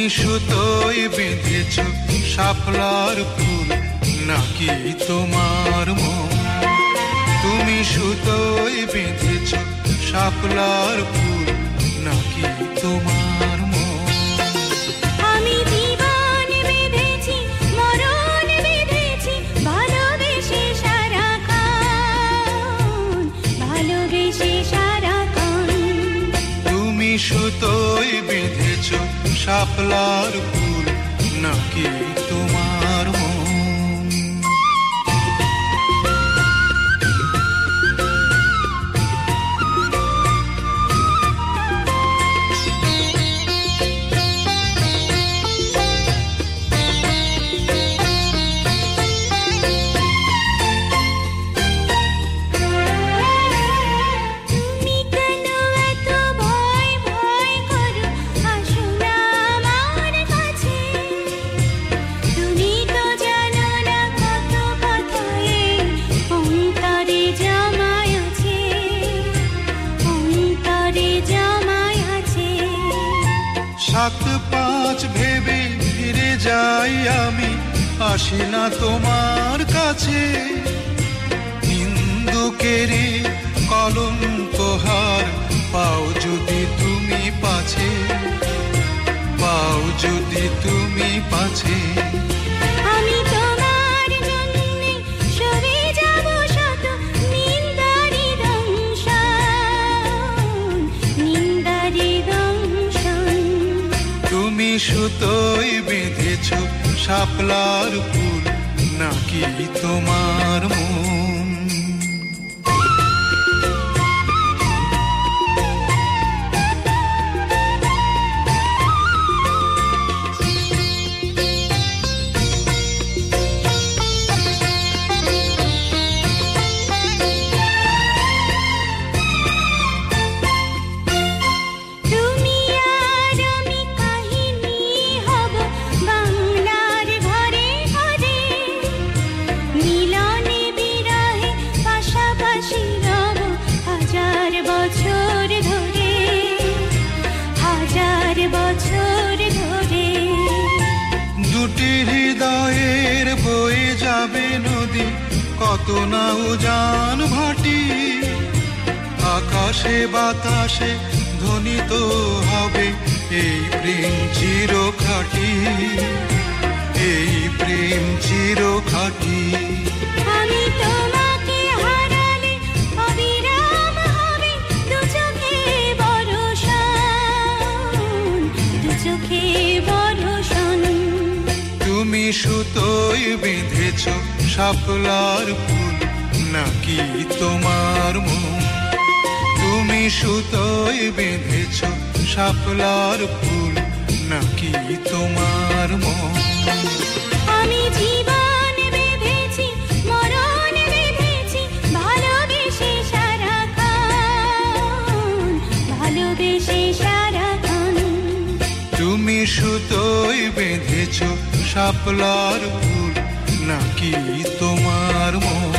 সুতোয় বেঁধেছ শাপলার ফুল নাকি তোমার মন? তুমি সুতোয় বেঁধেছ শাপলার ফুল নাকি তোমার মন? আমি জীবন বেঁধেছি, মরণ বেঁধেছি, ভালোবেসে সারাক্ষণ, ভালোবেসে সারাক্ষণ। তুমি সুতোয় বেঁধেছ শাপলার ফুল নাকি তোমার মন? সাত পাঁচ ভেবে ফিরে যাই আমি, আসি না তোমার কাছে। নিন্দুকেরই কলঙ্কহার পাও যদি তুমি পাছে, পাও যদি তুমি পাছে। আমি তোমার জন্যে সরে যাব শত নিন্দারি দংশন, নিন্দারি দংশন। তুমি সুতোয় বেঁধেছ শাপলার ফুল নাকি তোমার মন? দুটি হৃদয়ের বয়ে যাবে নদী, কত না উজান ভাটি। আকাশে বাতাসে ধ্বনিত হবে এই প্রেম চির খাঁটি, এই প্রেম চির খাঁটি। আমি তোমাকে হারালে অবিরাম হবে দু চোখে বর্ষণ, দু চোখে বর্ষণ। তুমি সুতোয় বেঁধেছ শাপলার ফুল নাকি তোমার মন? তুমি সুতোয় বেঁধেছ শাপলার ফুল নাকি তোমার মন? আমি জীবন বেঁধেছি, মরণ বেঁধেছি, ভালোবেসে সারাক্ষণ, ভালোবেসে সারাক্ষণ। তুমি সুতোয় বেঁধেছ শাপলার ফুল নাকি তোমার মন?